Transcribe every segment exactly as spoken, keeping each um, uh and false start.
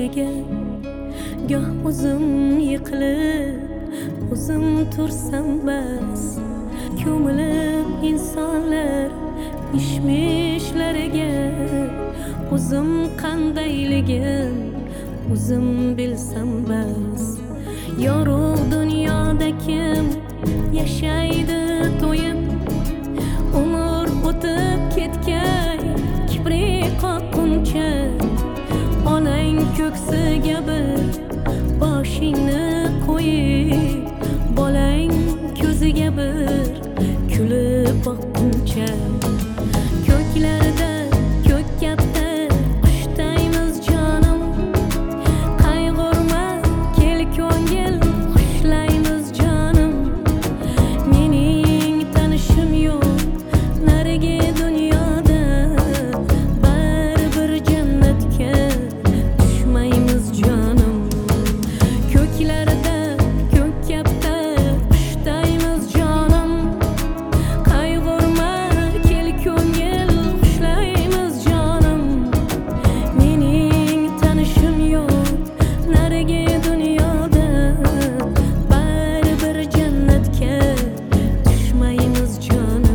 ishlariga goh o'zim yiqilib o'zim tursam bas, ko'milib insonlar ishmishlariga o'zim qandayligim o'zim bilsam bas. Yorug' dunyoda kim yashaydi to'yib, umr o'tib ketgay kibrik qoqquncha, onang ko'ksiga bir boshingni qo'yib, bolang ko'ziga bir kulib boqquncha, ko'klarda ko'k katta qushdaymiz jonim, qayg'urma kel ko'ngil xushlaymiz jonim. Mening tanishim yo'q narigi dunyoda, baribir jannatga tushmaymiz jonim. Ko'klarda ko'k katta qushdaymiz jonim, qayg'urma kel ko'ngil xushlaymiz jonim. Mening tanishim yo'q narigi dunyoda, baribir jannatga tushmaymiz jonim.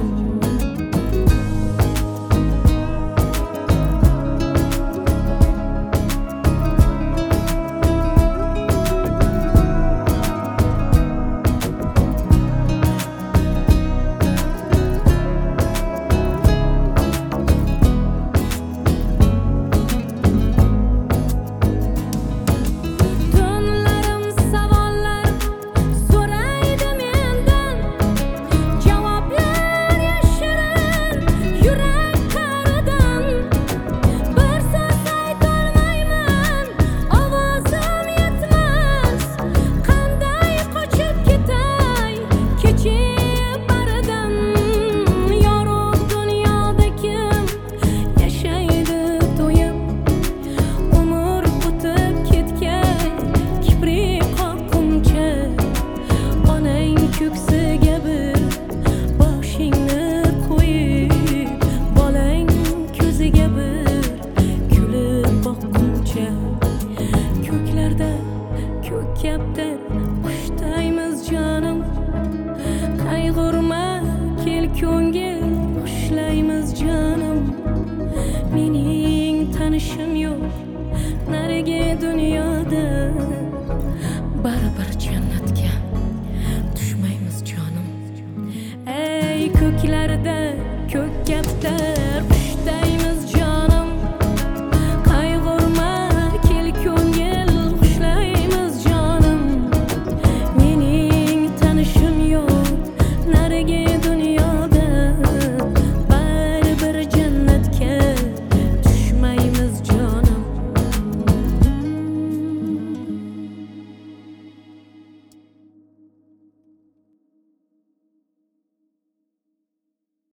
Tunlarim savollar so'raydi mendan, javoblar yashirin yurak qa'ridan. Bir so'z aytolmayman, ovozim yetmas, qanday qochib ketay kechib baridan. Yorug' dunyoda kim yashaydi to'yib, umr o'tib ketgay kibrik qoqquncha, onang ko'ksiga bir boshingni qo'yib, bolang ko'ziga bir kulib boqquncha, ko'klarda ko'k katta qushdaymiz jonim, qayg'urma kel ko'ngil